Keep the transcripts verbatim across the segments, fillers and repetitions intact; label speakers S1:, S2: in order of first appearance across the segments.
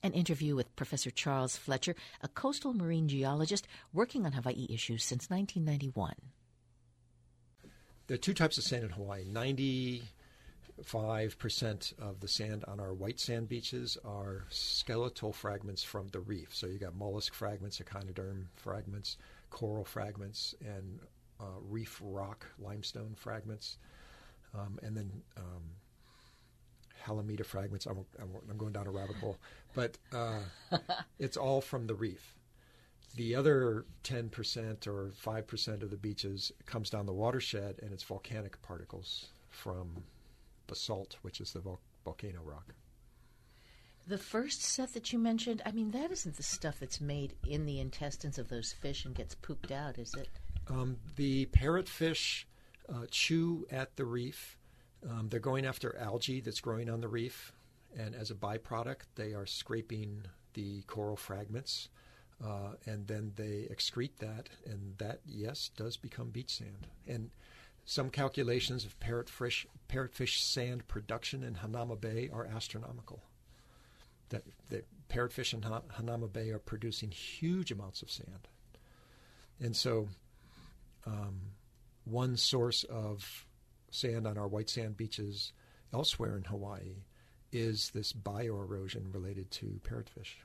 S1: An interview with Professor Charles Fletcher, a coastal marine geologist working on Hawaii issues since nineteen ninety-one.
S2: There are two types of sand in Hawaii. ninety-five percent of the sand on our white sand beaches are skeletal fragments from the reef. So you got mollusk fragments, echinoderm fragments, coral fragments, and uh, reef rock limestone fragments, um, and then um, Halimeda fragments. I'm, I'm going down a rabbit hole. But uh, it's all from the reef. The other ten percent or five percent of the beaches comes down the watershed, and it's volcanic particles from basalt, which is the vol- volcano rock.
S1: The first set that you mentioned, I mean, that isn't the stuff that's made in the intestines of those fish and gets pooped out, is it?
S2: Um, the parrotfish uh, chew at the reef. Um, they're going after algae that's growing on the reef, and as a byproduct, they are scraping the coral fragments. Uh, and then they excrete that, and that, yes, does become beach sand. And some calculations of parrotfish, parrotfish sand production in Hanauma Bay are astronomical. That, that parrotfish in Han- Hanauma Bay are producing huge amounts of sand. And so um, one source of sand on our white sand beaches elsewhere in Hawaii is this bioerosion related to parrotfish.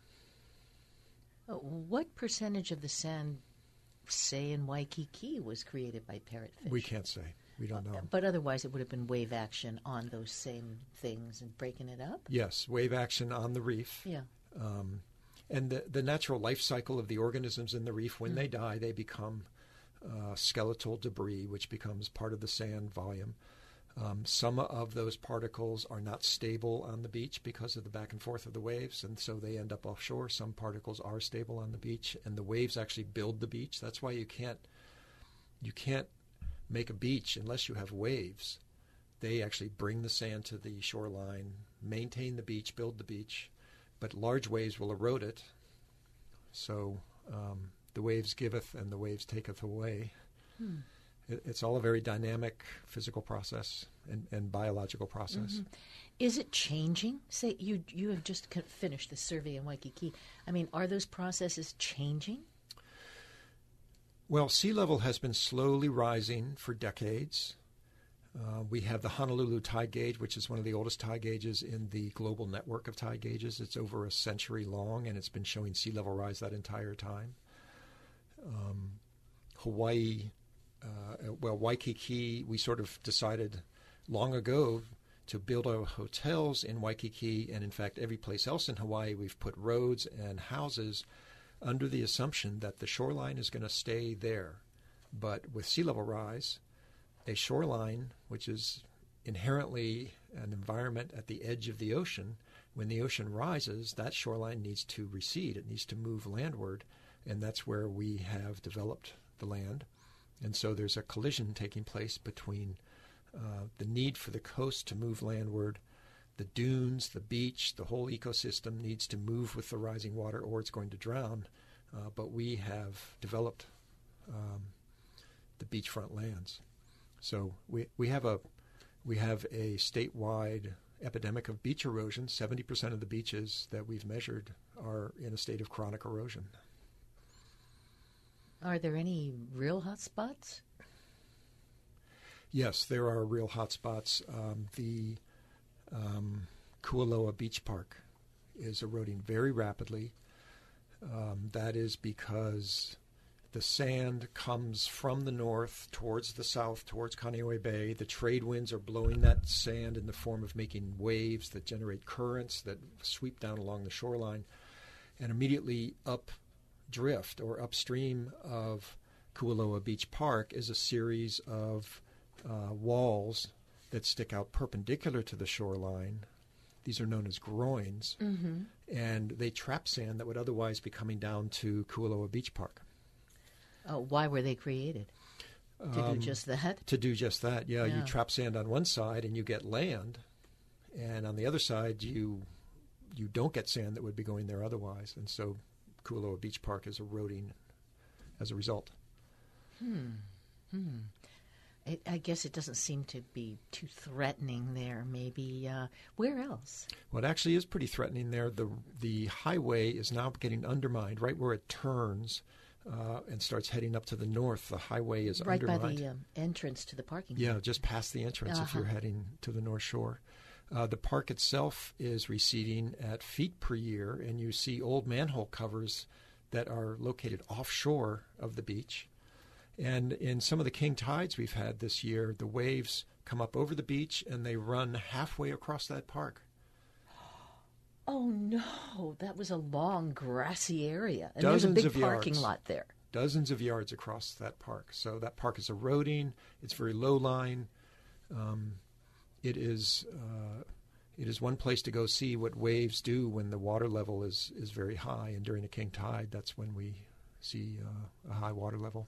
S1: What percentage of the sand, say in Waikiki, was created by parrotfish?
S2: We can't say. We don't know.
S1: Uh, but otherwise it would have been wave action on those same things and breaking it up?
S2: Yes, wave action on the reef.
S1: Yeah.
S2: Um, and the, the natural life cycle of the organisms in the reef, when mm. they die, they become uh, skeletal debris, which becomes part of the sand volume. Um, some of those particles are not stable on the beach because of the back and forth of the waves, and so they end up offshore. Some particles are stable on the beach, and the waves actually build the beach. That's why you can't you can't make a beach unless you have waves. They actually bring the sand to the shoreline, maintain the beach, build the beach, but large waves will erode it. So um, the waves giveth and the waves taketh away. Hmm. It's all a very dynamic physical process and, and biological process.
S1: Mm-hmm. Is it changing? Say you you have just finished the survey in Waikiki. I mean, are those processes changing?
S2: Well, sea level has been slowly rising for decades. Uh, we have the Honolulu tide gauge, which is one of the oldest tide gauges in the global network of tide gauges. It's over a century long, and it's been showing sea level rise that entire time. Um, Hawaii... Uh, well, Waikiki, we sort of decided long ago to build our hotels in Waikiki, and in fact every place else in Hawaii we've put roads and houses under the assumption that the shoreline is going to stay there. But with sea level rise, a shoreline, which is inherently an environment at the edge of the ocean, when the ocean rises, that shoreline needs to recede. It needs to move landward, and that's where we have developed the land. And so there's a collision taking place between uh, the need for the coast to move landward, the dunes, the beach, the whole ecosystem needs to move with the rising water or it's going to drown. Uh, but we have developed um, the beachfront lands. So we we have a we have a statewide epidemic of beach erosion. seventy percent of the beaches that we've measured are in a state of chronic erosion.
S1: Are there any real hot spots?
S2: Yes, there are real hot spots. Um, the um, Kualoa Beach Park is eroding very rapidly. Um, that is because the sand comes from the north towards the south, towards Kaneohe Bay. The trade winds are blowing that sand in the form of making waves that generate currents that sweep down along the shoreline, and immediately up drift or upstream of Kualoa Beach Park is a series of uh, walls that stick out perpendicular to the shoreline. These are known as groins, mm-hmm. and they trap sand that would otherwise be coming down to Kualoa Beach Park.
S1: Oh, why were they created? To um, do just that?
S2: To do just that, yeah,
S1: yeah.
S2: You trap sand on one side and you get land, and on the other side you you don't get sand that would be going there otherwise, and so Kualoa Beach Park is eroding as a result.
S1: Hmm. Hmm. It, I guess it doesn't seem to be too threatening there. Maybe uh, where else?
S2: Well, it actually is pretty threatening there. The the highway is now getting undermined right where it turns uh, and starts heading up to the north. The highway is
S1: right
S2: undermined.
S1: Right by the um, entrance to the parking lot.
S2: Yeah, just past the entrance
S1: uh-huh.
S2: if you're heading to the North Shore. Uh, the park itself is receding at feet per year, and you see old manhole covers that are located offshore of the beach. And in some of the king tides we've had this year, the waves come up over the beach and they run halfway across that park.
S1: Oh, no. That was a long, grassy area. And
S2: Dozens
S1: there's a
S2: of
S1: big parking
S2: yards.
S1: lot there.
S2: Dozens of yards across that park. So that park is eroding. It's very low lying. Um, it is uh, it is one place to go see what waves do when the water level is, is very high. And during a king tide, that's when we see uh, a high water level.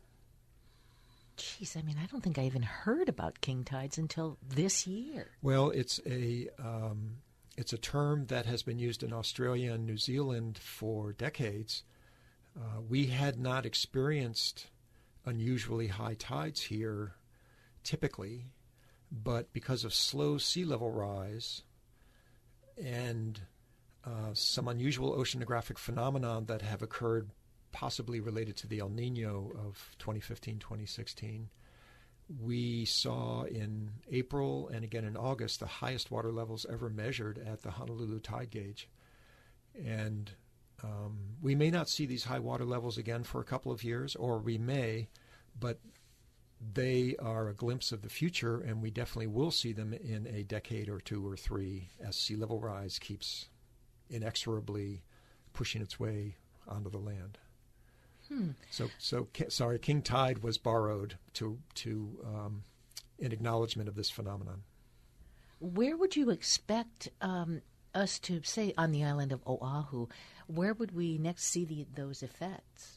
S1: Jeez, I mean, I don't think I even heard about king tides until this year.
S2: Well, it's a um, it's a term that has been used in Australia and New Zealand for decades. Uh, we had not experienced unusually high tides here typically, but because of slow sea level rise and uh, some unusual oceanographic phenomenon that have occurred possibly related to the El Nino of twenty fifteen, twenty sixteen, we saw in April and again in August the highest water levels ever measured at the Honolulu tide gauge. And um, we may not see these high water levels again for a couple of years, or we may, but they are a glimpse of the future, and we definitely will see them in a decade or two or three as sea level rise keeps inexorably pushing its way onto the land.
S1: Hmm.
S2: So, so sorry, king tide was borrowed to to um, in acknowledgement of this phenomenon.
S1: Where would you expect um, us to, say, on the island of Oahu, where would we next see the, those effects?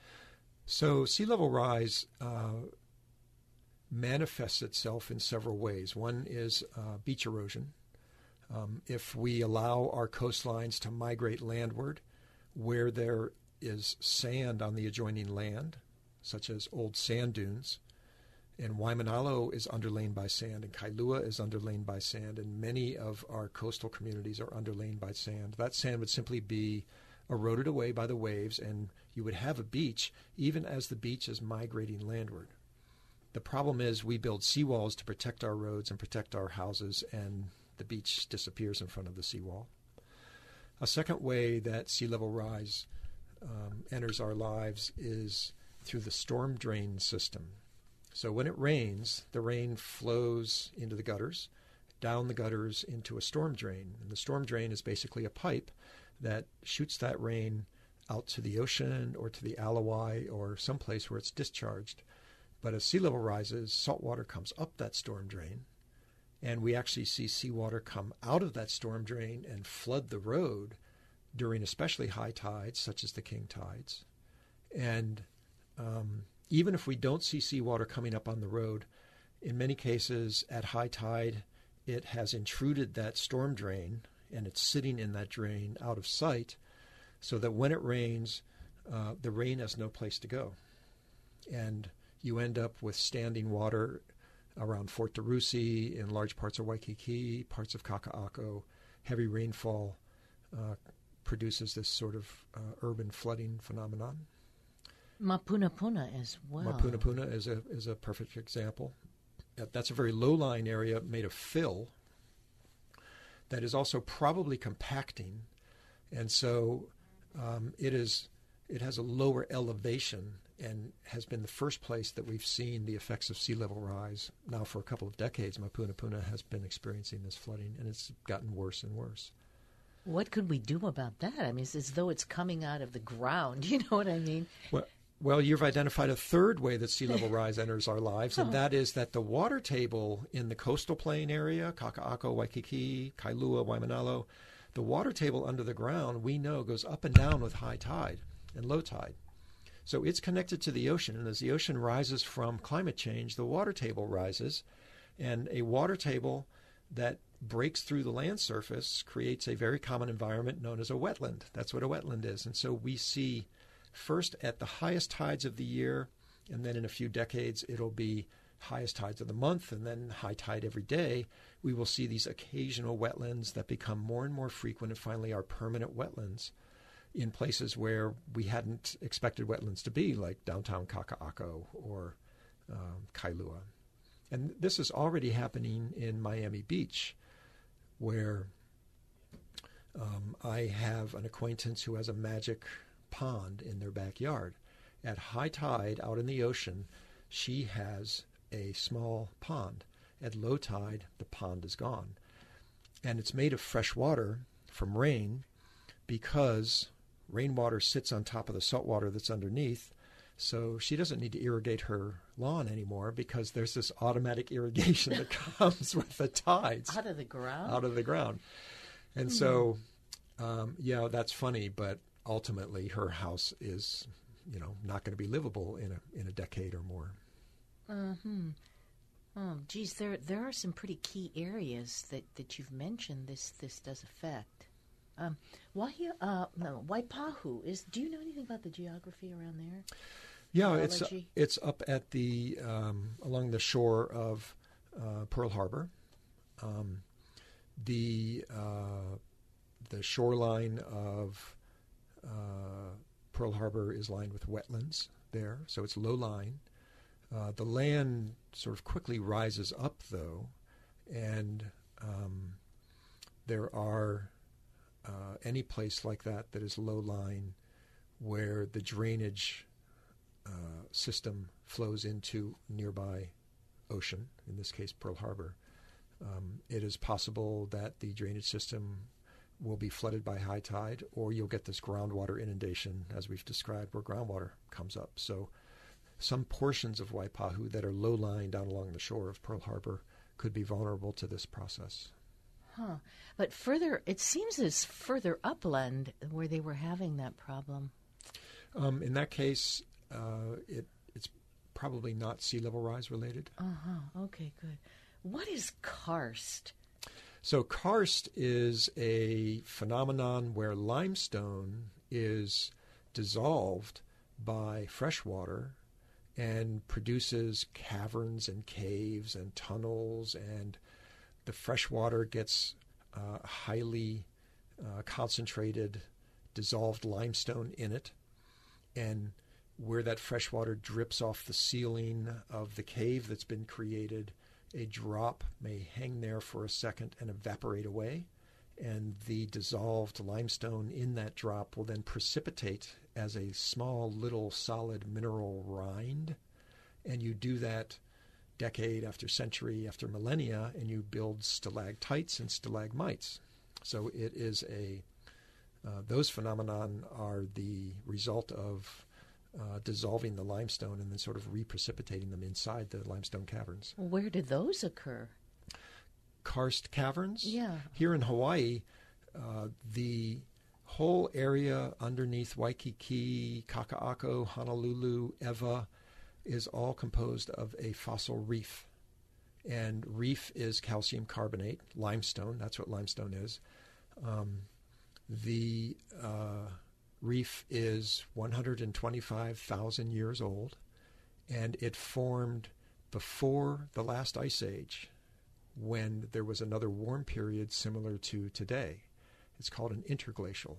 S2: So sea level rise uh, manifests itself in several ways. One is uh, beach erosion. Um, if we allow our coastlines to migrate landward, where there is sand on the adjoining land, such as old sand dunes, and Waimanalo is underlain by sand, and Kailua is underlain by sand, and many of our coastal communities are underlain by sand. That sand would simply be eroded away by the waves, and you would have a beach even as the beach is migrating landward. The problem is we build seawalls to protect our roads and protect our houses, and the beach disappears in front of the seawall. A second way that sea level rise um, enters our lives is through the storm drain system. So when it rains, the rain flows into the gutters, down the gutters into a storm drain. And the storm drain is basically a pipe that shoots that rain out to the ocean or to the Alawai or someplace where it's discharged. But as sea level rises, salt water comes up that storm drain, and we actually see seawater come out of that storm drain and flood the road during especially high tides, such as the king tides. And um, even if we don't see seawater coming up on the road, in many cases at high tide, it has intruded that storm drain, and it's sitting in that drain out of sight, so that when it rains, uh, the rain has no place to go. And you end up with standing water around Fort DeRussy, in large parts of Waikiki, parts of Kaka'ako. Heavy rainfall uh, produces this sort of uh, urban flooding phenomenon.
S1: Mapunapuna as well.
S2: Mapunapuna is a is a perfect example. That's a very low-lying area made of fill that is also probably compacting, and so um, it is it has a lower elevation and has been the first place that we've seen the effects of sea level rise. Now for a couple of decades, Mapunapuna has been experiencing this flooding, and it's gotten worse and worse.
S1: What could we do about that? I mean, it's as though it's coming out of the ground. You know what I mean?
S2: Well, well you've identified a third way that sea level rise enters our lives, and that is that the water table in the coastal plain area, Kaka'ako, Waikiki, Kailua, Waimanalo, the water table under the ground, we know, goes up and down with high tide and low tide. So it's connected to the ocean, and as the ocean rises from climate change, the water table rises, and a water table that breaks through the land surface creates a very common environment known as a wetland. That's what a wetland is. And so we see first at the highest tides of the year, and then in a few decades it'll be highest tides of the month and then high tide every day, we will see these occasional wetlands that become more and more frequent and finally are permanent wetlands in places where we hadn't expected wetlands to be, like downtown Kaka'ako or um, Kailua. And this is already happening in Miami Beach, where um, I have an acquaintance who has a magic pond in their backyard. At high tide out in the ocean, she has a small pond. At low tide, the pond is gone. And it's made of fresh water from rain because rainwater sits on top of the salt water that's underneath. So she doesn't need to irrigate her lawn anymore because there's this automatic irrigation that comes with the tides.
S1: Out of the ground?
S2: Out of the ground. And mm. so, um, yeah, that's funny, but ultimately her house is, you know, not going to be livable in a in a decade or more.
S1: Mm-hmm. Oh, geez, there there are some pretty key areas that, that you've mentioned this this does affect. Um, Waihi, uh, no, Waipahu is. Do you know anything about the geography around there?
S2: Yeah, it's uh, it's up at the um, along the shore of uh, Pearl Harbor. Um, the uh, the shoreline of uh, Pearl Harbor is lined with wetlands there, so it's low lying. Uh, the land sort of quickly rises up, though, and um, there are uh, any place like that that is low lying where the drainage uh, system flows into nearby ocean, in this case Pearl Harbor. Um, it is possible that the drainage system will be flooded by high tide, or you'll get this groundwater inundation, as we've described, where groundwater comes up. So some portions of Waipahu that are low-lying down along the shore of Pearl Harbor could be vulnerable to this process.
S1: Huh. But further, it seems as further upland where they were having that problem.
S2: Um, in that case, uh, it, it's probably not sea level rise related.
S1: Uh-huh. Okay, good. What is karst?
S2: So karst is a phenomenon where limestone is dissolved by fresh water and produces caverns and caves and tunnels, and the fresh water gets uh, highly uh, concentrated dissolved limestone in it, and where that fresh water drips off the ceiling of the cave that's been created, a drop may hang there for a second and evaporate away, and the dissolved limestone in that drop will then precipitate as a small little solid mineral rind, and you do that decade after century after millennia, and you build stalactites and stalagmites. So it is a uh, those phenomenon are the result of uh, dissolving the limestone and then sort of reprecipitating them inside the limestone caverns.
S1: Where did those occur?
S2: Karst caverns?
S1: Yeah.
S2: Here in Hawaii, uh, the whole area underneath Waikiki, Kaka'ako, Honolulu, Ewa is all composed of a fossil reef. And reef is calcium carbonate, limestone. That's what limestone is. Um, the uh, reef is one hundred twenty-five thousand years old, and it formed before the last ice age, when there was another warm period similar to today. It's called an interglacial.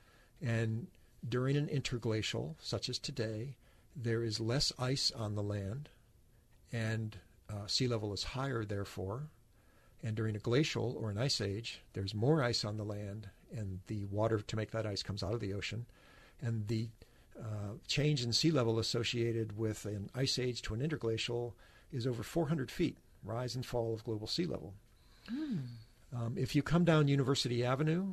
S2: And during an interglacial, such as today, there is less ice on the land, and uh, sea level is higher, therefore. And during a glacial or an ice age, there's more ice on the land, and the water to make that ice comes out of the ocean. And the uh, change in sea level associated with an ice age to an interglacial is over four hundred feet, rise and fall of global sea level. Mm. Um, if you come down University Avenue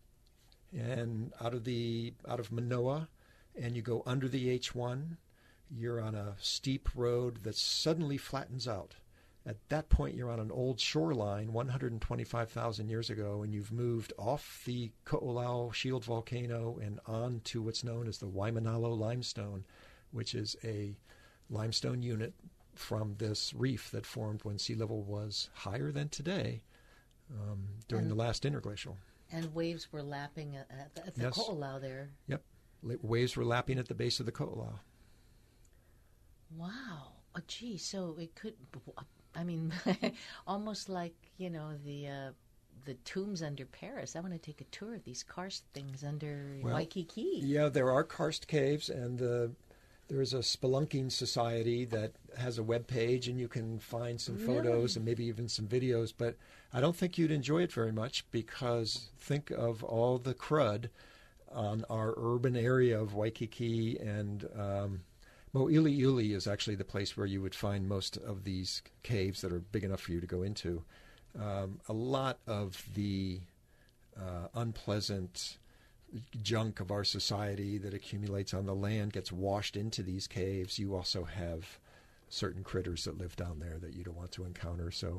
S2: and out of the out of Manoa, and you go under the H one, you're on a steep road that suddenly flattens out. At that point, you're on an old shoreline one hundred twenty-five thousand years ago, and you've moved off the Ko'olau shield volcano and on to what's known as the Waimanalo limestone, which is a limestone unit from this reef that formed when sea level was higher than today um, during and, the last interglacial.
S1: And waves were lapping at, at the
S2: yes.
S1: Ko'olau there.
S2: Yep. Waves were lapping at the base of the Ko'olau.
S1: Wow. Oh, gee, so it could. I mean, almost like you know the uh, the tombs under Paris. I want to take a tour of these karst things under
S2: Well,
S1: Waikiki.
S2: Yeah, there are karst caves, and uh, there is a spelunking society that has a web page, and you can find some
S1: Really?
S2: photos and maybe even some videos. But I don't think you'd enjoy it very much because think of all the crud on our urban area of Waikiki, and um, Mo'ili'ili is actually the place where you would find most of these caves that are big enough for you to go into. Um, a lot of the uh, unpleasant junk of our society that accumulates on the land gets washed into these caves. You also have certain critters that live down there that you don't want to encounter. So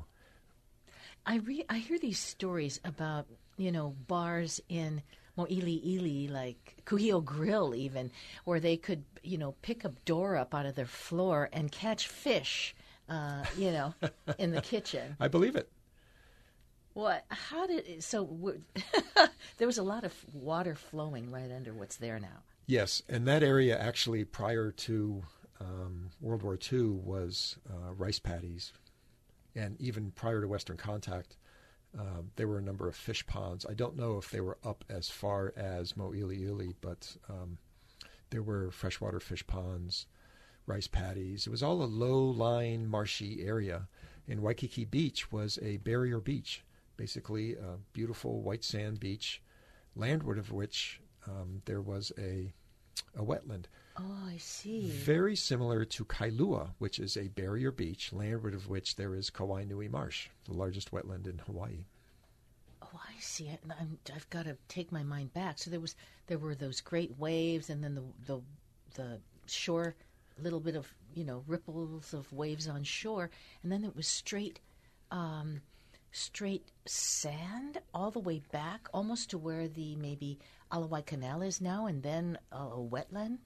S1: I re- I hear these stories about you know bars in Mo'ili'ili, like Kuhio Grill, even where they could you know pick a door up out of their floor and catch fish, uh, you know, in the kitchen.
S2: I believe it.
S1: What? How did it, so? w- There was a lot of water flowing right under what's there now.
S2: Yes, and that area actually prior to um, World War Two was uh, rice paddies, and even prior to Western Contact, uh, there were a number of fish ponds. I don't know if they were up as far as Mo'ili'ili, but um, there were freshwater fish ponds, rice paddies. It was all a low-lying, marshy area, and Waikiki Beach was a barrier beach, basically a beautiful white sand beach, landward of which um, there was a a wetland.
S1: Oh, I see.
S2: Very similar to Kailua, which is a barrier beach, landward of which there is Kauai Nui Marsh, the largest wetland in Hawaii.
S1: Oh, I see. I, I'm, I've got to take my mind back. So there was there were those great waves, and then the the the shore, little bit of you know ripples of waves on shore, and then it was straight. Um, straight sand all the way back, almost to where the maybe Alawai Canal is now, and then a, a wetland.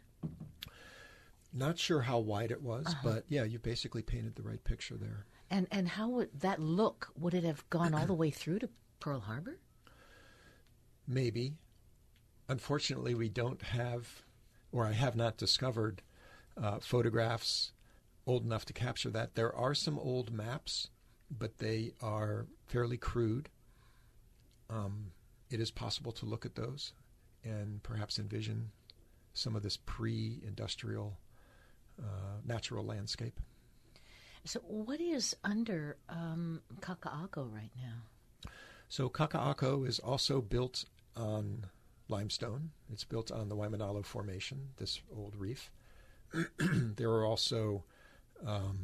S2: Not sure how wide it was,
S1: Uh-huh.
S2: but yeah, you basically painted the right picture there.
S1: And and how would that look? Would it have gone all the way through to Pearl Harbor?
S2: Maybe. Unfortunately, we don't have, or I have not discovered, uh, photographs old enough to capture that. There are some old maps, but they are fairly crude. Um, it is possible to look at those and perhaps envision some of this pre-industrial uh, natural landscape.
S1: So what is under um, Kaka'ako right now?
S2: So Kaka'ako is also built on limestone. It's built on the Waimanalo Formation, this old reef. There are also um,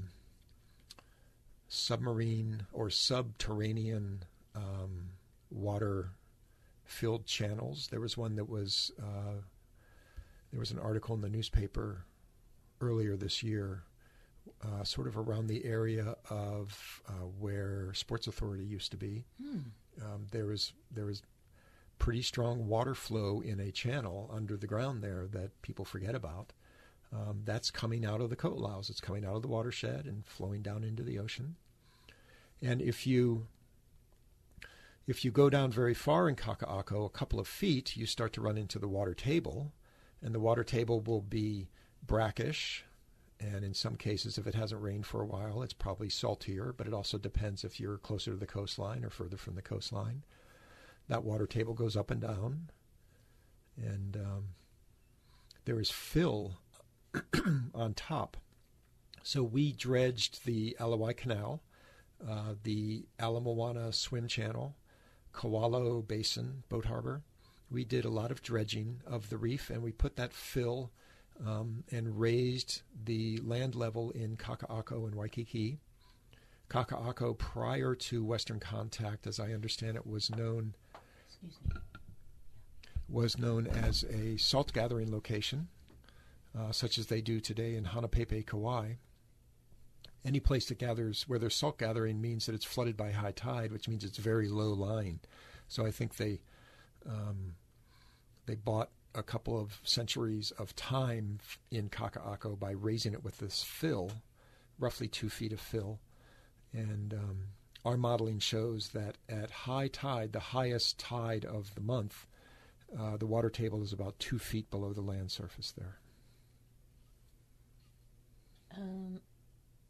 S2: submarine or subterranean um, water-filled channels. There was one that was, uh, there was an article in the newspaper earlier this year, uh, sort of around the area of uh, where Sports Authority used to be.
S1: Hmm.
S2: Um, there was there was pretty strong water flow in a channel under the ground there that people forget about. Um, that's coming out of the Ko'olaus. It's coming out of the watershed and flowing down into the ocean. And if you if you go down very far in Kaka'ako, a couple of feet, you start to run into the water table, and the water table will be brackish. And in some cases, if it hasn't rained for a while, it's probably saltier, but it also depends if you're closer to the coastline or further from the coastline. That water table goes up and down, and um, there is fill on top. So we dredged the Alawai Canal, uh, the Ala Moana Swim Channel, Kawalo Basin, Boat Harbor. We did a lot of dredging of the reef, and we put that fill Um, and raised the land level in Kaka'ako and Waikiki. Kaka'ako, prior to Western Contact, as I understand it, was known
S1: Excuse me.
S2: was known as a salt gathering location, uh, such as they do today in Hanapepe, Kauai. Any place that gathers where there's salt gathering means that it's flooded by high tide, which means it's very low lying. So I think they um, they bought a couple of centuries of time in Kaka'ako by raising it with this fill, roughly two feet of fill. And um, our modeling shows that at high tide, the highest tide of the month, uh, the water table is about two feet below the land surface there.
S1: Um,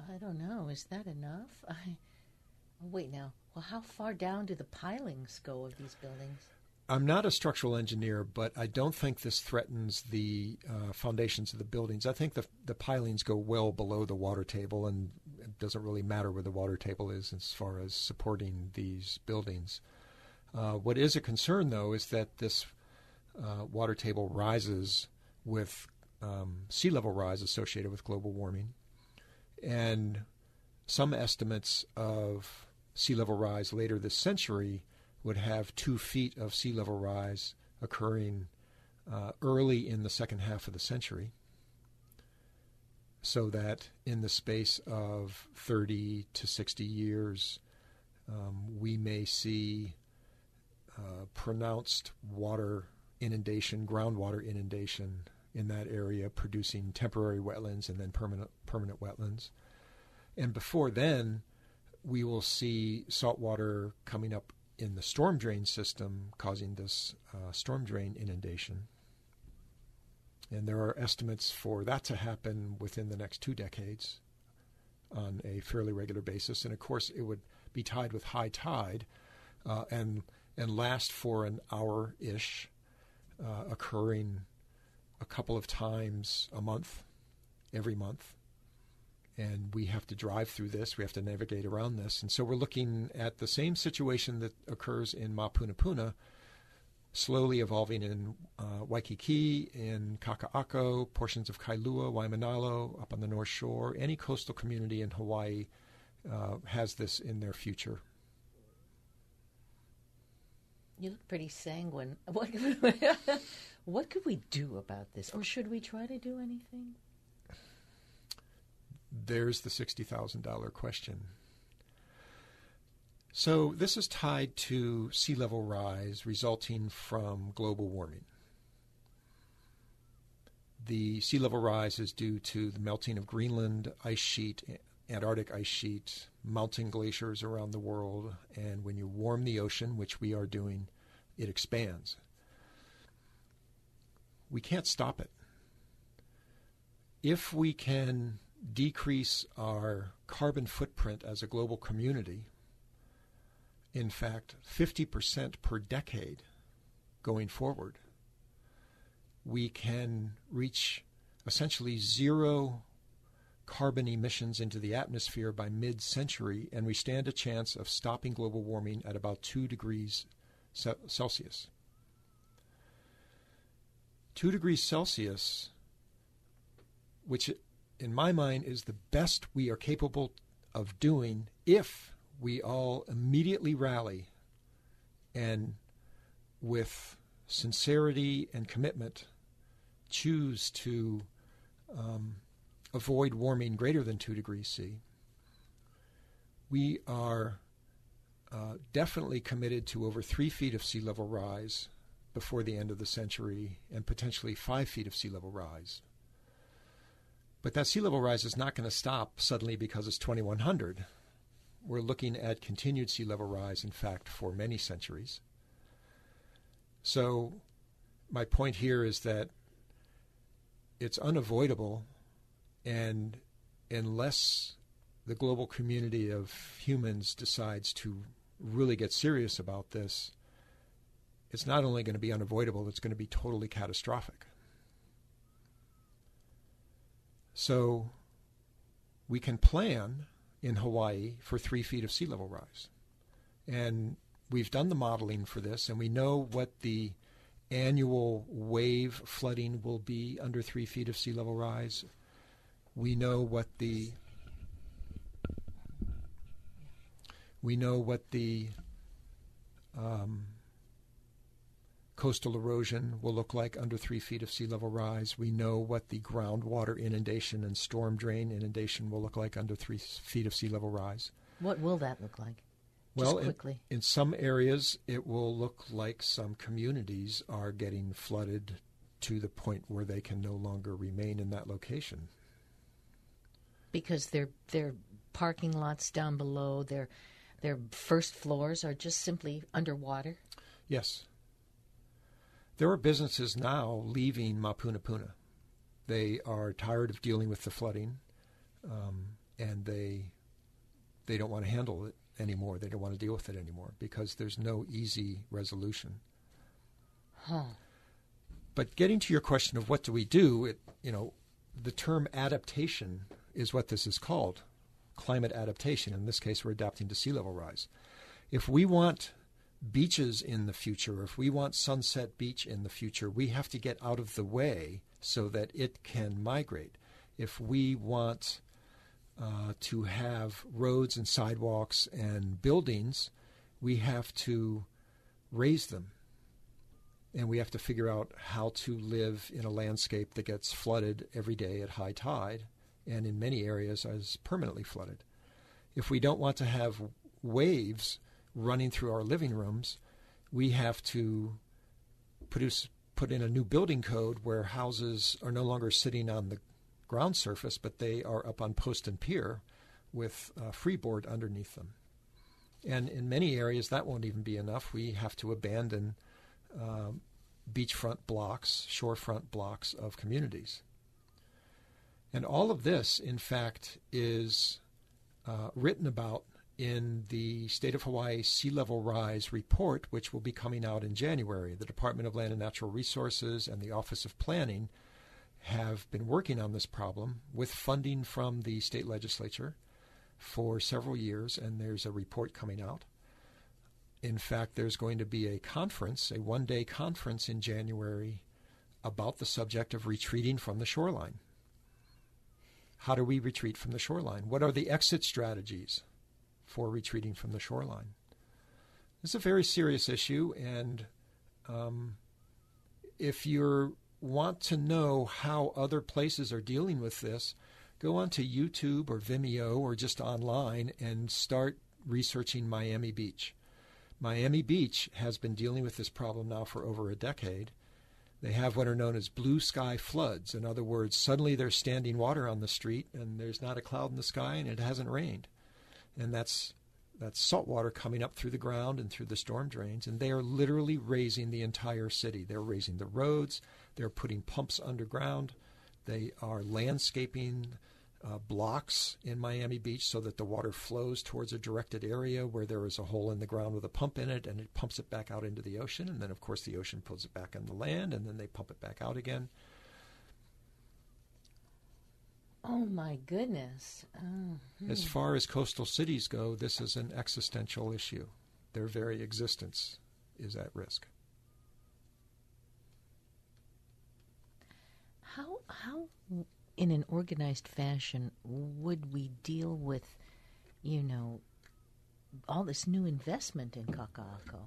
S1: I don't know. Is that enough? I, oh, wait now. Well, how far down do the pilings go of these buildings?
S2: I'm not a structural engineer, but I don't think this threatens the uh, foundations of the buildings. I think the the pilings go well below the water table, and it doesn't really matter where the water table is as far as supporting these buildings. Uh, what is a concern, though, is that this uh, water table rises with um, sea level rise associated with global warming. And some estimates of sea level rise later this century would have two feet of sea level rise occurring uh, early in the second half of the century, so that in the space of thirty to sixty years, um, we may see uh, pronounced water inundation, groundwater inundation in that area, producing temporary wetlands and then permanent permanent wetlands. And before then, we will see saltwater coming up in the storm drain system, causing this uh, storm drain inundation. And there are estimates for that to happen within the next two decades on a fairly regular basis. And of course, it would be tied with high tide uh, and and last for an hour-ish, uh, occurring a couple of times a month, every month. And we have to drive through this. We have to navigate around this. And so we're looking at the same situation that occurs in Mapunapuna, slowly evolving in uh, Waikiki, in Kaka'ako, portions of Kailua, Waimanalo, up on the North Shore. Any coastal community in Hawaii uh, has this in their future.
S1: You look pretty sanguine. What, what could we do about this? Or should we try to do anything?
S2: There's the sixty thousand dollars question. So this is tied to sea level rise resulting from global warming. The sea level rise is due to the melting of Greenland ice sheet, Antarctic ice sheet, mountain glaciers around the world, and when you warm the ocean, which we are doing, it expands. We can't stop it. If we can decrease our carbon footprint as a global community, in fact, fifty percent per decade going forward, we can reach essentially zero carbon emissions into the atmosphere by mid-century, and we stand a chance of stopping global warming at about two degrees Celsius. Two degrees Celsius, which in my mind is the best we are capable of doing if we all immediately rally and with sincerity and commitment choose to um, avoid warming greater than two degrees C. We are uh, definitely committed to over three feet of sea level rise before the end of the century, and potentially five feet of sea level rise. But that sea level rise is not going to stop suddenly because it's twenty-one hundred. We're looking at continued sea level rise, in fact, for many centuries. So my point here is that it's unavoidable, and unless the global community of humans decides to really get serious about this, it's not only going to be unavoidable, it's going to be totally catastrophic. So we can plan in Hawaii for three feet of sea level rise. And we've done the modeling for this, and we know what the annual wave flooding will be under three feet of sea level rise. We know what the we know what the um, coastal erosion will look like under three feet of sea level rise. We know what the groundwater inundation and storm drain inundation will look like under three feet of sea level rise.
S1: What will that look like?
S2: Well,
S1: Just quickly.
S2: In, in some areas, it will look like some communities are getting flooded to the point where they can no longer remain in that location.
S1: Because their their parking lots down below, their their first floors are just simply underwater?
S2: Yes. There are businesses now leaving Mapunapuna. They are tired of dealing with the flooding. Um, and they they don't want to handle it anymore. They don't want to deal with it anymore because there's no easy resolution.
S1: Huh.
S2: But getting to your question of what do we do, it, you know, the term adaptation is what this is called, climate adaptation. In this case, we're adapting to sea level rise. If we want beaches in the future, if we want Sunset Beach in the future, we have to get out of the way so that it can migrate. If we want uh, to have roads and sidewalks and buildings, we have to raise them. And we have to figure out how to live in a landscape that gets flooded every day at high tide, and in many areas is permanently flooded. If we don't want to have waves running through our living rooms, we have to produce, put in a new building code where houses are no longer sitting on the ground surface, but they are up on post and pier with uh, freeboard underneath them. And in many areas, that won't even be enough. We have to abandon um, beachfront blocks, shorefront blocks of communities. And all of this, in fact, is uh, written about in the State of Hawaii Sea Level Rise report, which will be coming out in January. The Department of Land and Natural Resources and the Office of Planning have been working on this problem with funding from the state legislature for several years, and there's a report coming out. In fact, there's going to be a conference, a one-day conference in January about the subject of retreating from the shoreline. How do we retreat from the shoreline? What are the exit strategies for retreating from the shoreline? It's a very serious issue, and um, if you want to know how other places are dealing with this, go onto YouTube or Vimeo or just online and start researching Miami Beach. Miami Beach has been dealing with this problem now for over a decade. They have what are known as blue sky floods. In other words, suddenly there's standing water on the street and there's not a cloud in the sky and it hasn't rained. And that's that's salt water coming up through the ground and through the storm drains. And they are literally raising the entire city. They're raising the roads. They're putting pumps underground. They are landscaping uh, blocks in Miami Beach so that the water flows towards a directed area where there is a hole in the ground with a pump in it, and it pumps it back out into the ocean. And then, of course, the ocean pulls it back on the land, and then they pump it back out again.
S1: Oh, my goodness. Oh, hmm.
S2: As far as coastal cities go, this is an existential issue. Their very existence is at risk.
S1: How, how, in an organized fashion, would we deal with, you know, all this new investment in Kaka'ako?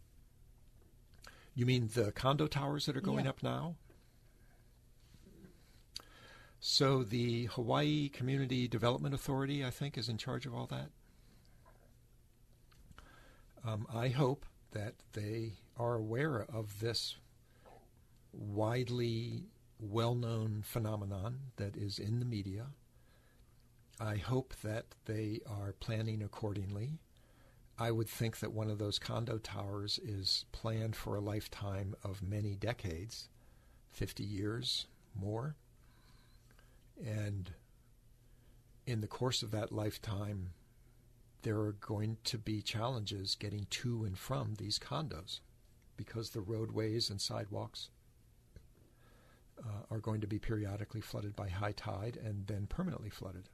S2: You mean the condo towers that are going
S1: Yeah.
S2: up now? So the Hawaii Community Development Authority, I think, is in charge of all that. Um, I hope that they are aware of this widely well-known phenomenon that is in the media. I hope that they are planning accordingly. I would think that one of those condo towers is planned for a lifetime of many decades, fifty years, more. And in the course of that lifetime, there are going to be challenges getting to and from these condos because the roadways and sidewalks uh, are going to be periodically flooded by high tide and then permanently flooded.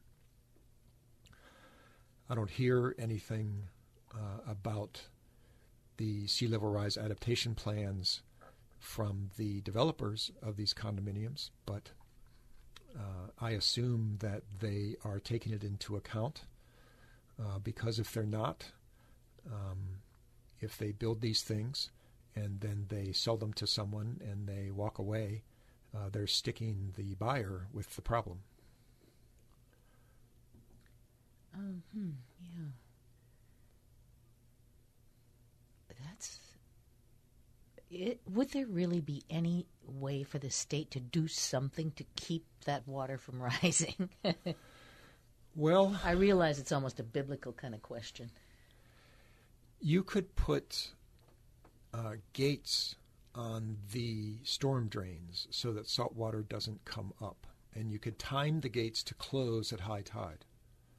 S2: I don't hear anything uh, about the sea level rise adaptation plans from the developers of these condominiums, but Uh, I assume that they are taking it into account uh, because if they're not, um, if they build these things and then they sell them to someone and they walk away, uh, they're sticking the buyer with the problem.
S1: Um, hmm, yeah. That's it. Would there really be any way for the state to do something to keep that water from rising?
S2: Well,
S1: I realize it's almost a biblical kind of question.
S2: you could put uh, gates on the storm drains so that salt water doesn't come up, and you could time the gates to close at high tide.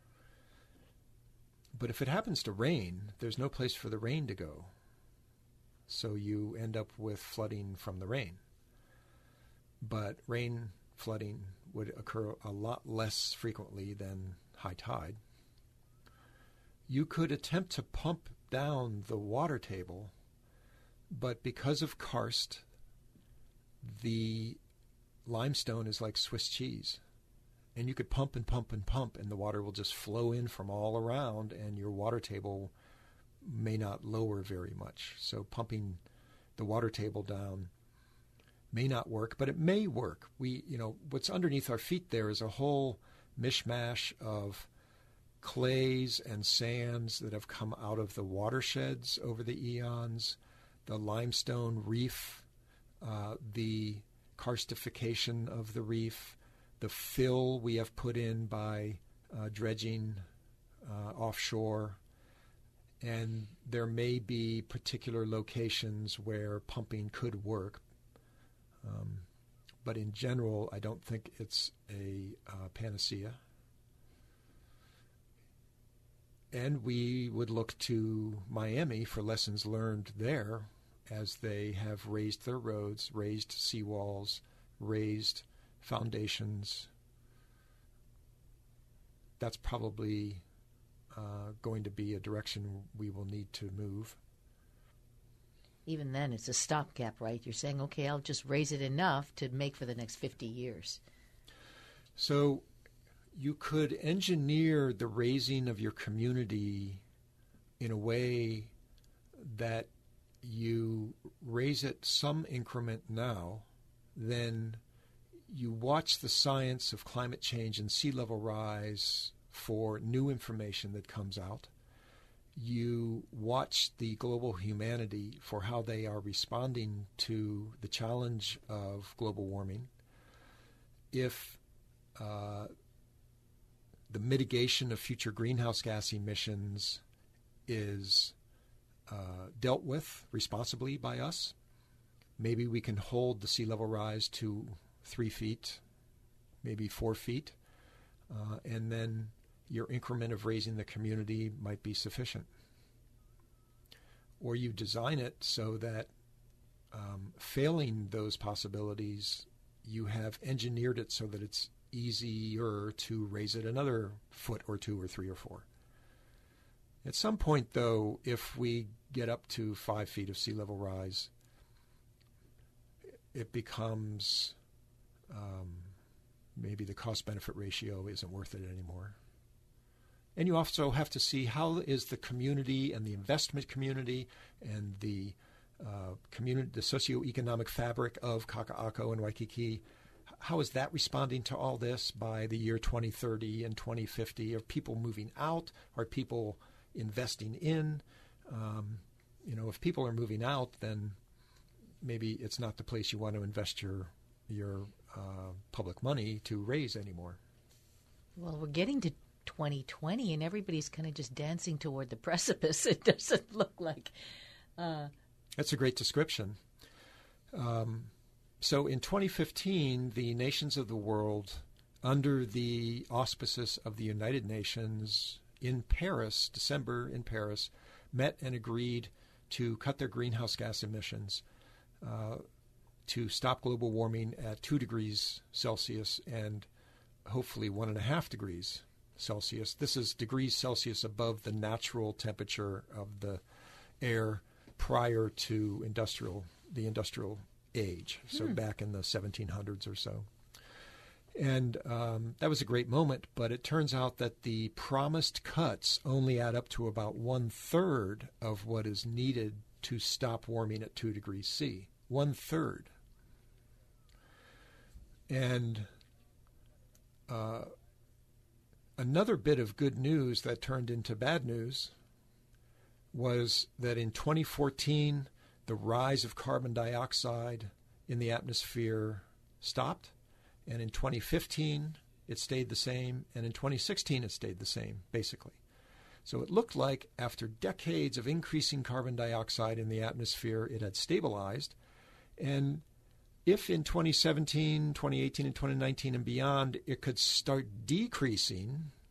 S2: But if it happens to rain, there's no place for the rain to go. So you end up with flooding from the rain. But rain flooding would occur a lot less frequently than high tide. You could attempt to pump down the water table, but because of karst, the limestone is like Swiss cheese. And you could pump and pump and pump, and the water will just flow in from all around, and your water table may not lower very much. So pumping the water table down may not work, but it may work. We, you know, what's underneath our feet there is a whole mishmash of clays and sands that have come out of the watersheds over the eons, the limestone reef, uh, the karstification of the reef, the fill we have put in by uh, dredging uh, offshore, and there may be particular locations where pumping could work. Um, but in general, I don't think it's a uh, panacea. And we would look to Miami for lessons learned there as they have raised their roads, raised seawalls, raised foundations. That's probably uh, going to be a direction we will need to move.
S1: Even then, it's a stopgap, right? You're saying, okay, I'll just raise it enough to make for the next fifty years.
S2: So you could engineer the raising of your community in a way that you raise it some increment now, then you watch the science of climate change and sea level rise for new information that comes out. You watch the global humanity for how they are responding to the challenge of global warming. If uh, the mitigation of future greenhouse gas emissions is uh, dealt with responsibly by us, maybe we can hold the sea level rise to three feet, maybe four feet, uh, and then your increment of raising the community might be sufficient. Or you design it so that um, failing those possibilities, you have engineered it so that it's easier to raise it another foot or two or three or four. At some point, though, if we get up to five feet of sea level rise, it becomes um, maybe the cost-benefit ratio isn't worth it anymore. And you also have to see how is the community and the investment community and the uh, community, the socioeconomic fabric of Kaka'ako and Waikiki, how is that responding to all this by the year twenty thirty and twenty fifty? Are people moving out? Are people investing in? Um, you know, if people are moving out, then maybe it's not the place you want to invest your your uh, public money to raise anymore.
S1: Well, we're getting to twenty twenty, and everybody's kind of just dancing toward the precipice. It doesn't look like. Uh...
S2: That's a great description. Um, so in twenty fifteen, the nations of the world, under the auspices of the United Nations in Paris, December in Paris, met and agreed to cut their greenhouse gas emissions uh, to stop global warming at two degrees Celsius and hopefully one and a half degrees Celsius. This is degrees Celsius above the natural temperature of the air prior to industrial the industrial age, so hmm. back in the seventeen hundreds or so. And um, that was a great moment, but it turns out that the promised cuts only add up to about one-third of what is needed to stop warming at two degrees C. One-third. And uh, another bit of good news that turned into bad news was that in twenty fourteen, the rise of carbon dioxide in the atmosphere stopped. And in twenty fifteen, it stayed the same. And in twenty sixteen, it stayed the same, basically. So it looked like after decades of increasing carbon dioxide in the atmosphere, it had stabilized. And if in twenty seventeen, twenty eighteen, and twenty nineteen and beyond, it could start decreasing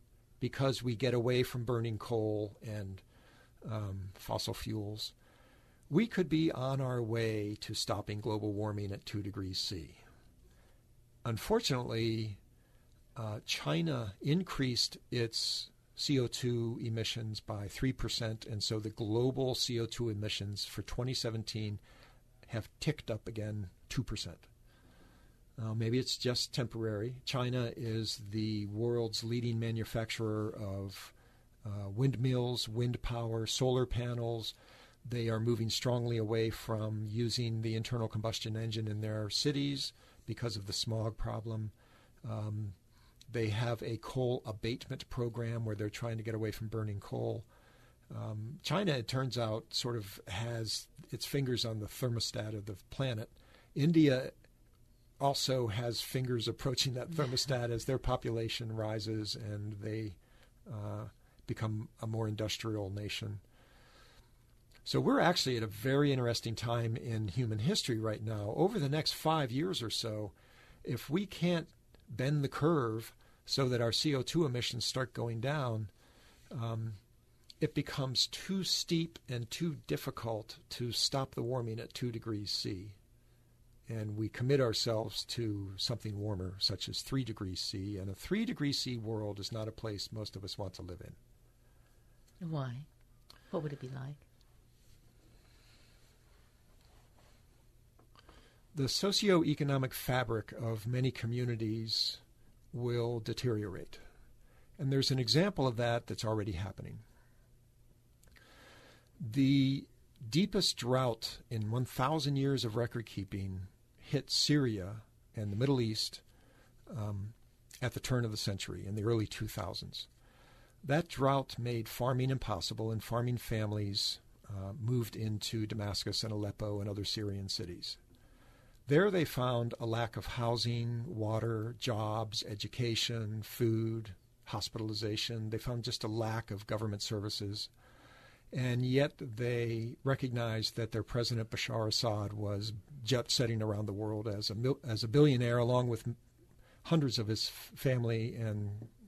S2: because we get away from burning coal and um, fossil fuels, we could be on our way to stopping global warming at two degrees C. Unfortunately, uh, China increased its C O two emissions by three percent, and so the global C O two emissions for twenty seventeen have ticked up again two percent. Uh, maybe it's just temporary. China is the world's leading manufacturer of uh, windmills, wind power, solar panels. They are moving strongly away from using the internal combustion engine in their cities because of the smog problem. Um, they have a coal abatement program where they're trying to get away from burning coal. Um, China, it turns out, sort of has its fingers on the thermostat of the planet. India also has fingers approaching that thermostat as their population rises and they uh, become a more industrial nation. So we're actually at a very interesting time in human history right now. Over the next five years or so, if we can't bend the curve so that our C O two emissions start going down, um, it becomes too steep and too difficult to stop the warming at two degrees C. And we commit ourselves to something warmer, such as three degrees C. And a three degrees C world is not a place most of us want to live in.
S1: Why? What would it be like?
S2: The socioeconomic fabric of many communities will deteriorate. And there's an example of that that's already happening. The deepest drought in one thousand years of record keeping hit Syria and the Middle East um, at the turn of the century, in the early two thousands. That drought made farming impossible, and farming families uh, moved into Damascus and Aleppo and other Syrian cities. There they found a lack of housing, water, jobs, education, food, hospitalization. They found just a lack of government services. And yet they recognized that their president, Bashar Assad, was jet-setting around the world as a, mil- as a billionaire, along with m- hundreds of his f- family and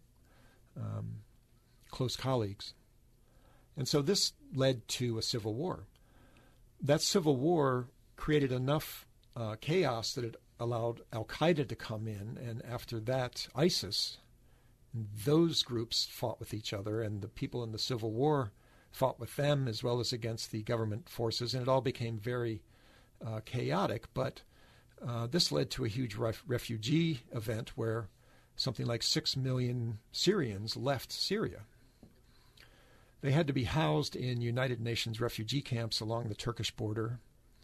S2: um, close colleagues. And so this led to a civil war. That civil war created enough Uh, chaos that it allowed Al-Qaeda to come in, and after that, ISIS. Those groups fought with each other, and the people in the Civil War fought with them as well as against the government forces, and it all became very uh, chaotic. But uh, this led to a huge ref- refugee event where something like six million Syrians left Syria. They had to be housed in United Nations refugee camps along the Turkish border.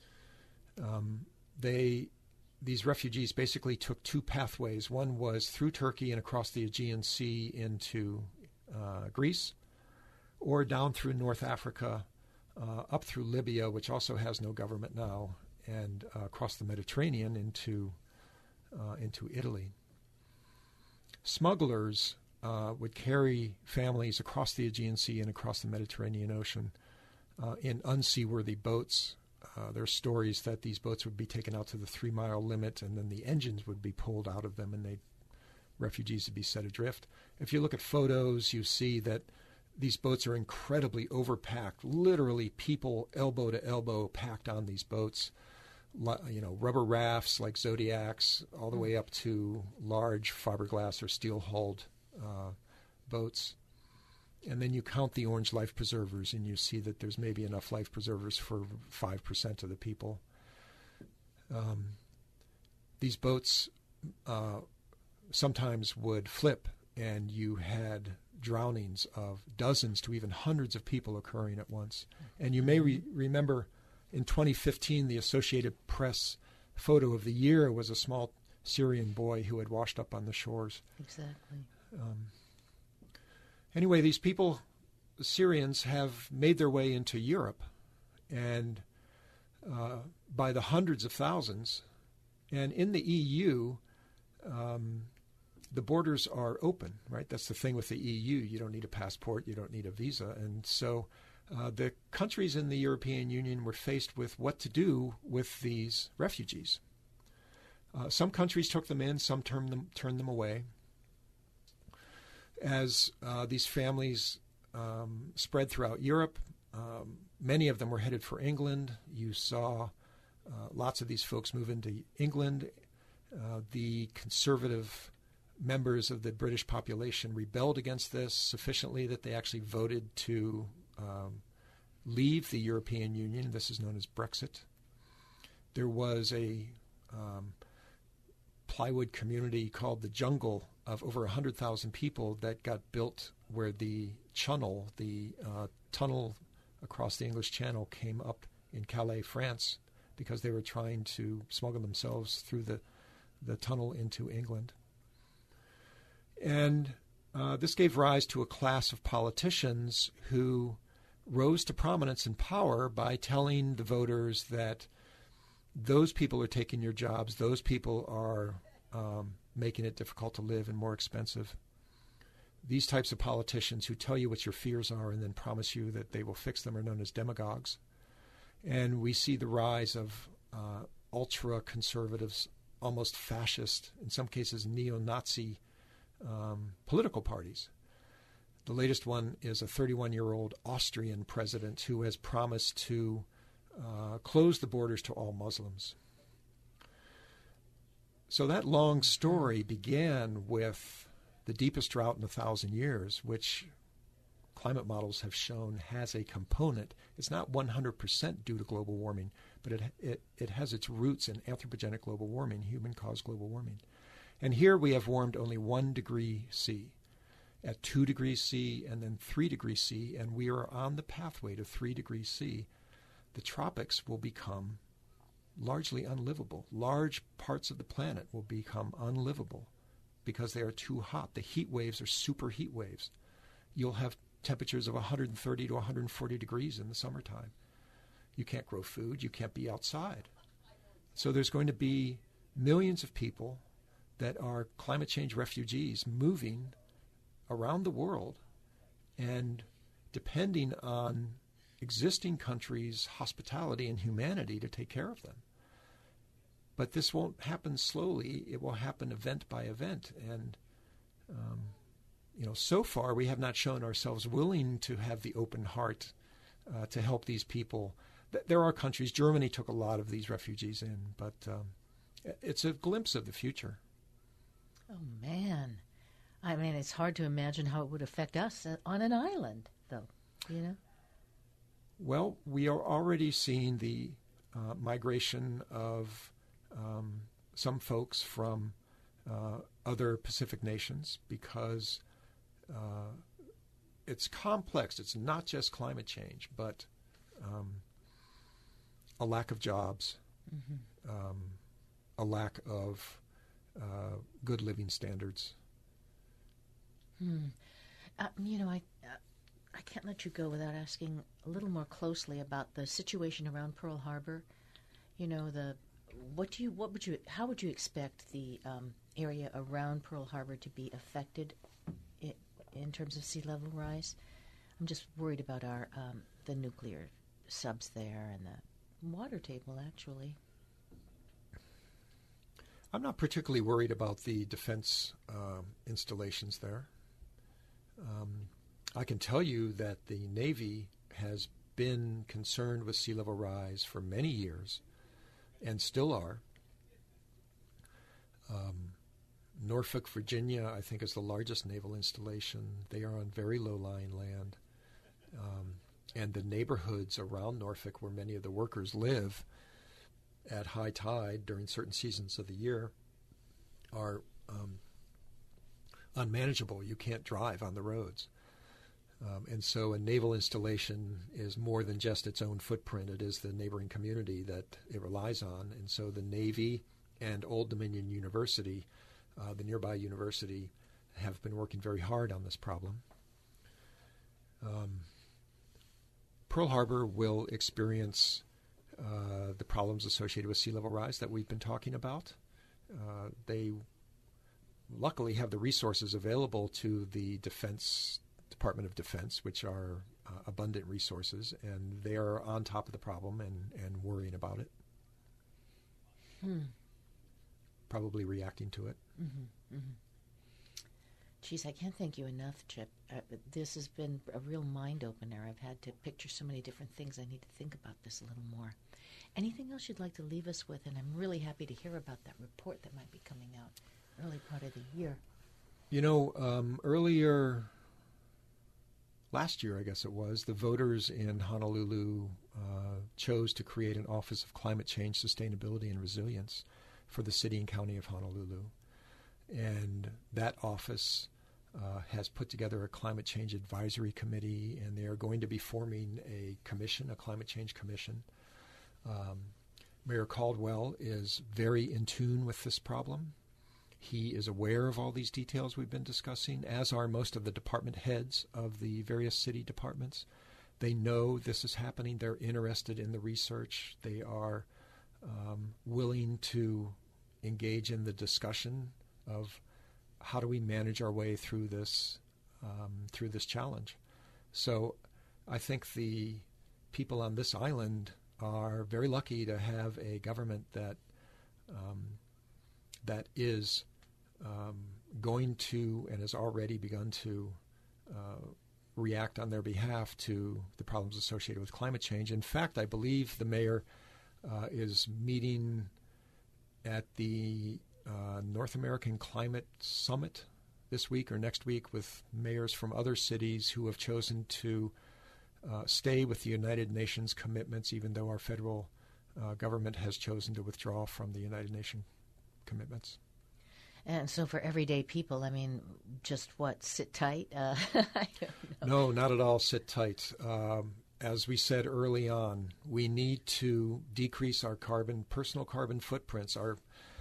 S2: Um, They, these refugees basically took two pathways. One was through Turkey and across the Aegean Sea into uh, Greece, or down through North Africa, uh, up through Libya, which also has no government now, and uh, across the Mediterranean into uh, into Italy. Smugglers uh, would carry families across the Aegean Sea and across the Mediterranean Ocean uh, in unseaworthy boats. Uh, there are stories that these boats would be taken out to the three-mile limit, and then the engines would be pulled out of them, and they refugees would be set adrift. If you look at photos, you see that these boats are incredibly overpacked, literally people elbow to elbow packed on these boats. You know, rubber rafts like Zodiacs, all the way up to large fiberglass or steel-hulled uh, boats. And then you count the orange life preservers, and you see that there's maybe enough life preservers for five percent of the people. Um, these boats uh, sometimes would flip, and you had drownings of dozens to even hundreds of people occurring at once. And you may re- remember in twenty fifteen, the Associated Press photo of the year was a small Syrian boy who had washed up on the shores.
S1: Exactly.
S2: Um, Anyway, these people, the Syrians, have made their way into Europe, and uh, by the hundreds of thousands. And in the E U, um, the borders are open, right? That's the thing with the E U. You don't need a passport. You don't need a visa. And so uh, the countries in the European Union were faced with what to do with these refugees. Uh, some countries took them in. Some turned them, turned them away. As uh, these families um, spread throughout Europe, um, many of them were headed for England. You saw uh, lots of these folks move into England. Uh, the conservative members of the British population rebelled against this sufficiently that they actually voted to um, leave the European Union. This is known as Brexit. There was a um, plywood community called the Jungle of over one hundred thousand people that got built where the channel, the uh, tunnel across the English Channel, came up in Calais, France, because they were trying to smuggle themselves through the, the tunnel into England. And uh, this gave rise to a class of politicians who rose to prominence and power by telling the voters that those people are taking your jobs, those people are um, making it difficult to live and more expensive. These types of politicians who tell you what your fears are and then promise you that they will fix them are known as demagogues. And we see the rise of uh, ultra-conservatives, almost fascist, in some cases neo-Nazi um, political parties. The latest one is a thirty-one-year-old Austrian president who has promised to uh, close the borders to all Muslims. So that long story began with the deepest drought in a thousand years, which climate models have shown has a component. It's not one hundred percent due to global warming, but it, it, it has its roots in anthropogenic global warming, human-caused global warming. And here we have warmed only one degree C, at two degrees C and then three degrees C, and we are on the pathway to three degrees C. The tropics will become largely unlivable. Large parts of the planet will become unlivable because they are too hot. The heat waves are super heat waves. You'll have temperatures of one hundred thirty to one hundred forty degrees in the summertime. You can't grow food. You can't be outside. So there's going to be millions of people that are climate change refugees moving around the world and depending on existing countries' hospitality and humanity to take care of them. But this won't happen slowly. It will happen event by event. And, um, you know, so far we have not shown ourselves willing to have the open heart uh, to help these people. There are countries, Germany took a lot of these refugees in, but um, it's a glimpse of the future.
S1: Oh, man. I mean, it's hard to imagine how it would affect us on an island, though, you know?
S2: Well, we are already seeing the uh, migration of um, some folks from uh, other Pacific nations because uh, it's complex. It's not just climate change, but um, a lack of jobs, mm-hmm. um, a lack of uh, good living standards.
S1: Hmm. Uh, you know, I uh, I can't let you go without asking a little more closely about the situation around Pearl Harbor. You know, the what do you what would you how would you expect the um, area around Pearl Harbor to be affected in, in terms of sea level rise? I'm just worried about our um, the nuclear subs there and the water table, actually.
S2: I'm not particularly worried about the defense um, installations there. Um, I can tell you that the Navy has been concerned with sea level rise for many years and still are. Um, Norfolk, Virginia, I think, is the largest naval installation. They are on very low-lying land. Um, and the neighborhoods around Norfolk, where many of the workers live at high tide during certain seasons of the year, are um, unmanageable. You can't drive on the roads. Um, and so a naval installation is more than just its own footprint. It is the neighboring community that it relies on. And so the Navy and Old Dominion University, uh, the nearby university, have been working very hard on this problem. Um, Pearl Harbor will experience uh, the problems associated with sea level rise that we've been talking about. Uh, they luckily have the resources available to the Defense Department of Defense, which are uh, abundant resources, and they are on top of the problem and, and worrying about it.
S1: Hmm.
S2: Probably reacting to it.
S1: Mm-hmm. Mm-hmm. Geez, I can't thank you enough, Chip. Uh, this has been a real mind opener. I've had to picture so many different things. I need to think about this a little more. Anything else you'd like to leave us with? And I'm really happy to hear about that report that might be coming out early part of the year.
S2: You know, um, earlier last year, I guess it was, the voters in Honolulu uh, chose to create an Office of Climate Change, Sustainability, and Resilience for the city and county of Honolulu. And that office uh, has put together a climate change advisory committee, and they are going to be forming a commission, a climate change commission. Um, Mayor Caldwell is very in tune with this problem. He is aware of all these details we've been discussing, as are most of the department heads of the various city departments. They know this is happening. They're interested in the research. They are um, willing to engage in the discussion of how do we manage our way through this um, through this challenge. So I think the people on this island are very lucky to have a government that um, that is um, going to and has already begun to uh, react on their behalf to the problems associated with climate change. In fact, I believe the mayor uh, is meeting at the uh, North American Climate Summit this week or next week with mayors from other cities who have chosen to uh, stay with the United Nations commitments, even though our federal uh, government has chosen to withdraw from the United Nations commitments.
S1: And so for everyday people, I mean, just what, sit tight? Uh, I don't know.
S2: No, not at all sit tight. Um, as we said early on, we need to decrease our carbon, personal carbon footprints. Our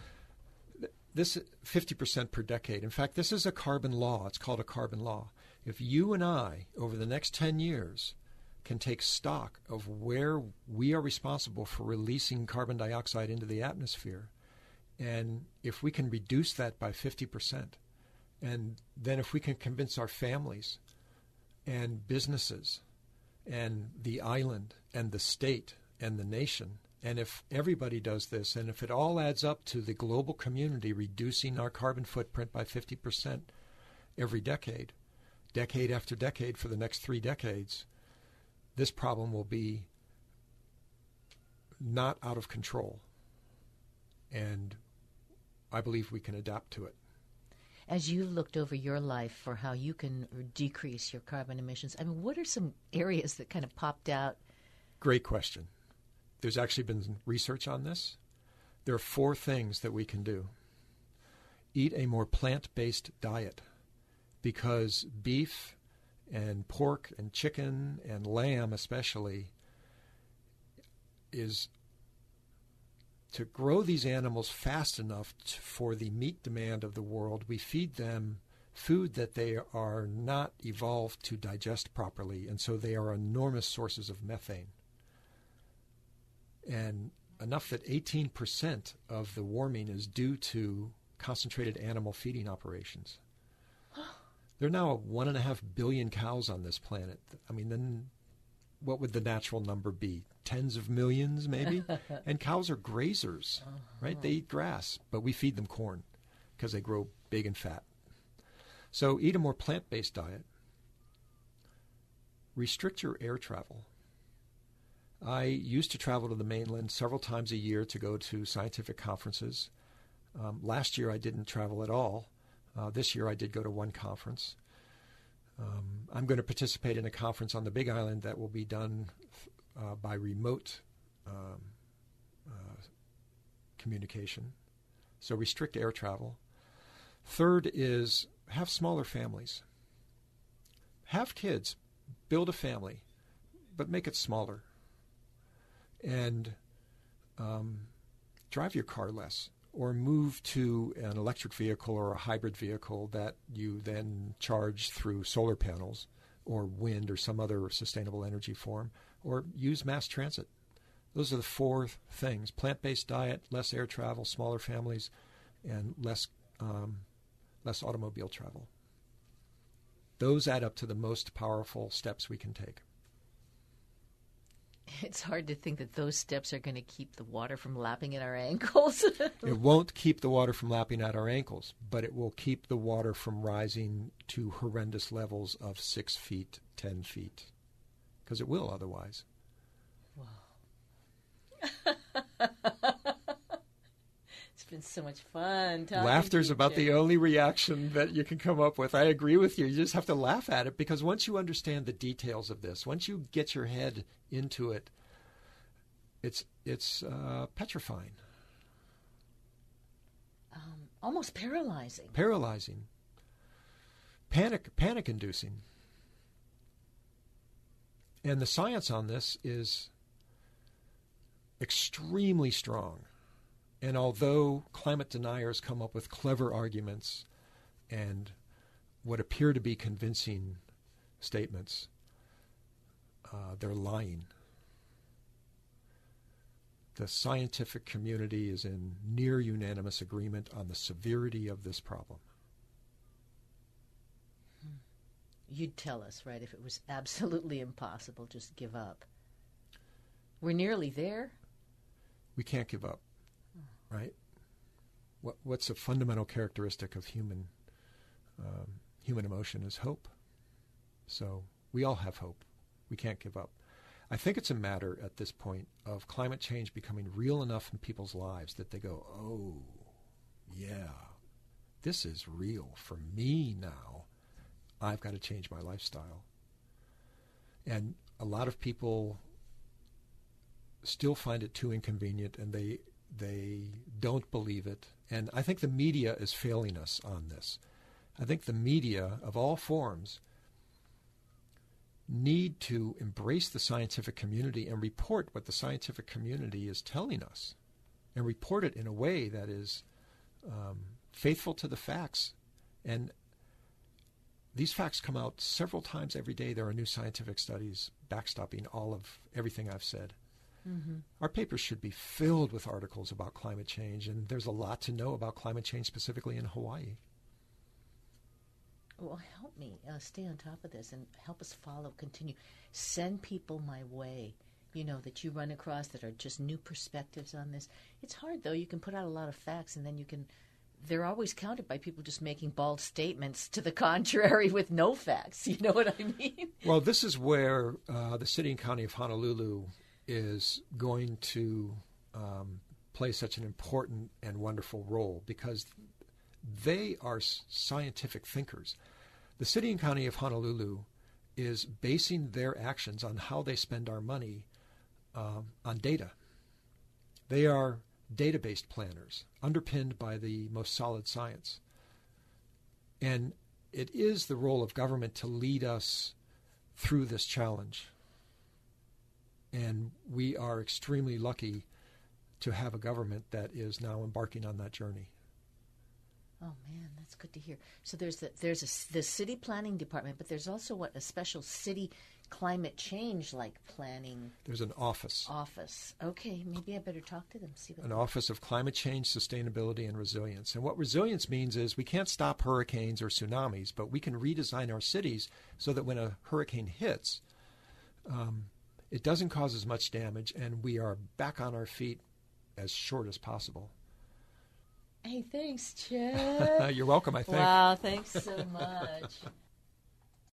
S2: This fifty percent per decade. In fact, this is a carbon law. It's called a carbon law. If you and I, over the next ten years, can take stock of where we are responsible for releasing carbon dioxide into the atmosphere, and if we can reduce that by fifty percent, and then if we can convince our families and businesses and the island and the state and the nation, and if everybody does this, and if it all adds up to the global community reducing our carbon footprint by fifty percent every decade, decade after decade for the next three decades, this problem will be not out of control. And I believe we can adapt to it.
S1: As you looked over your life for how you can decrease your carbon emissions, I mean, what are some areas that kind of popped out?
S2: Great question. There's actually been research on this. There are four things that we can do. Eat a more plant-based diet, because beef and pork and chicken and lamb especially is to grow these animals fast enough to, for the meat demand of the world. We feed them food that they are not evolved to digest properly, and so they are enormous sources of methane. And enough that eighteen percent of the warming is due to concentrated animal feeding operations. There are now one and a half billion cows on this planet. I mean, then what would the natural number be? Tens of millions, maybe? And cows are grazers, uh-huh. right? They eat grass, but we feed them corn because they grow big and fat. So eat a more plant-based diet. Restrict your air travel. I used to travel to the mainland several times a year to go to scientific conferences. Um, last year I didn't travel at all. Uh, this year I did go to one conference. Um, I'm going to participate in a conference on the Big Island that will be done uh, by remote um, uh, communication. So restrict air travel. Third is have smaller families. Have kids. Build a family, but make it smaller. And um, drive your car less, or move to an electric vehicle or a hybrid vehicle that you then charge through solar panels or wind or some other sustainable energy form, or use mass transit. Those are the four things: plant-based diet, less air travel, smaller families, and less um, less automobile travel. Those add up to the most powerful steps we can take.
S1: It's hard to think that those steps are going to keep the water from lapping at our ankles.
S2: It won't keep the water from lapping at our ankles, but it will keep the water from rising to horrendous levels of six feet, ten feet, because it will otherwise.
S1: Wow. It's been so much fun talking
S2: Laughter's
S1: to you,
S2: about
S1: Jim.
S2: the only reaction that you can come up with. I agree with you. You just have to laugh at it, because once you understand the details of this, once you get your head into it, it's it's uh, petrifying.
S1: Um, almost paralyzing.
S2: Paralyzing. Panic, panic-inducing. And the science on this is extremely strong. And although climate deniers come up with clever arguments and what appear to be convincing statements, uh, they're lying. The scientific community is in near unanimous agreement on the severity of this problem.
S1: You'd tell us, right, if it was absolutely impossible, just give up. We're nearly there.
S2: We can't give up, right? What, what's a fundamental characteristic of human um, human emotion is hope. So we all have hope. We can't give up. I think it's a matter at this point of climate change becoming real enough in people's lives that they go, oh, yeah, this is real for me now. I've got to change my lifestyle. And a lot of people still find it too inconvenient, and they they don't believe it. And I think the media is failing us on this. I think the media of all forms need to embrace the scientific community and report what the scientific community is telling us, and report it in a way that is um, faithful to the facts. And these facts come out several times every day. There are new scientific studies backstopping all of everything I've said. Mm-hmm. Our papers should be filled with articles about climate change, and there's a lot to know about climate change specifically in Hawaii.
S1: Well, help me uh, stay on top of this and help us follow, continue. Send people my way, you know, that you run across that are just new perspectives on this. It's hard, though. You can put out a lot of facts, and then you can, they're always countered by people just making bald statements to the contrary with no facts. You know what I mean?
S2: Well, this is where uh, the city and county of Honolulu is going to um, play such an important and wonderful role, because they are s- scientific thinkers. The city and county of Honolulu is basing their actions on how they spend our money um, on data. They are data-based planners, underpinned by the most solid science. And it is the role of government to lead us through this challenge. And we are extremely lucky to have a government that is now embarking on that journey.
S1: Oh man, that's good to hear. So there's the, there's a, the city planning department, but there's also what a special city climate change like planning.
S2: There's an office.
S1: Office. Okay, maybe I better talk to them. See what
S2: An office of climate change, sustainability, and resilience. And what resilience means is we can't stop hurricanes or tsunamis, but we can redesign our cities so that when a hurricane hits, um, it doesn't cause as much damage, and we are back on our feet as short as possible.
S1: Hey, thanks, Chad.
S2: You're welcome, I think.
S1: Wow, thanks so much.